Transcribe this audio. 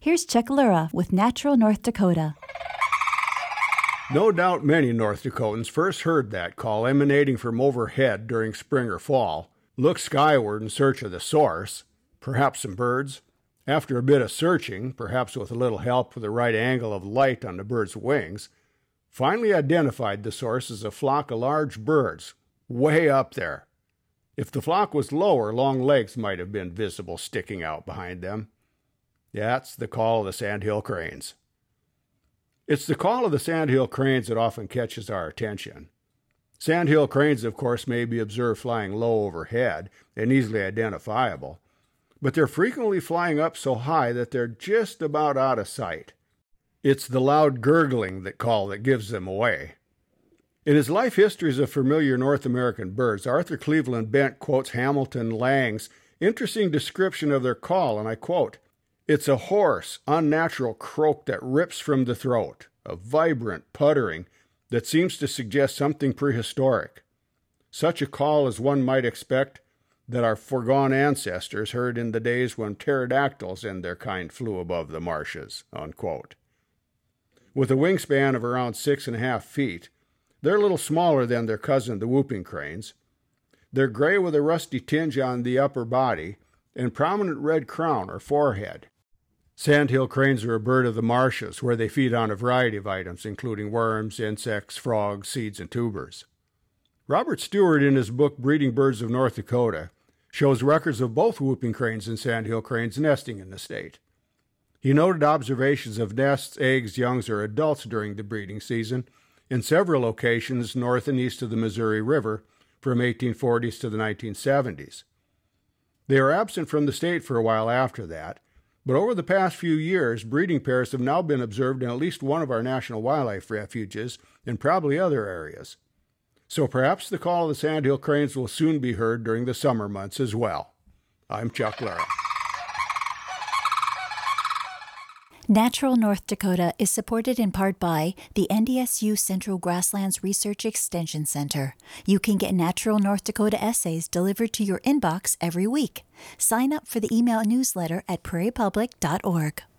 Here's Chuck Lura with Natural North Dakota. No doubt many North Dakotans first heard that call emanating from overhead during spring or fall, looked skyward in search of the source, perhaps some birds. After a bit of searching, perhaps with a little help with the right angle of light on the bird's wings, finally identified the source as a flock of large birds, way up there. If the flock was lower, long legs might have been visible sticking out behind them. That's the call of the sandhill cranes. It's the call of the sandhill cranes that often catches our attention. Sandhill cranes, of course, may be observed flying low overhead and easily identifiable, but they're frequently flying up so high that they're just about out of sight. It's the loud gurgling that gives them away. In his Life Histories of Familiar North American Birds, Arthur Cleveland Bent quotes Hamilton Lang's interesting description of their call, and I quote, "It's a hoarse, unnatural croak that rips from the throat, a vibrant puttering that seems to suggest something prehistoric. Such a call as one might expect that our foregone ancestors heard in the days when pterodactyls and their kind flew above the marshes," unquote. With a wingspan of around 6.5 feet, they're a little smaller than their cousin, the whooping cranes. They're gray with a rusty tinge on the upper body and prominent red crown or forehead. Sandhill cranes are a bird of the marshes, where they feed on a variety of items, including worms, insects, frogs, seeds, and tubers. Robert Stewart, in his book Breeding Birds of North Dakota, shows records of both whooping cranes and sandhill cranes nesting in the state. He noted observations of nests, eggs, youngs, or adults during the breeding season in several locations north and east of the Missouri River from 1840s to the 1970s. They were absent from the state for a while after that, but over the past few years, breeding pairs have now been observed in at least one of our national wildlife refuges and probably other areas. So perhaps the call of the sandhill cranes will soon be heard during the summer months as well. I'm Chuck Lura. Natural North Dakota is supported in part by the NDSU Central Grasslands Research Extension Center. You can get Natural North Dakota essays delivered to your inbox every week. Sign up for the email newsletter at prairiepublic.org.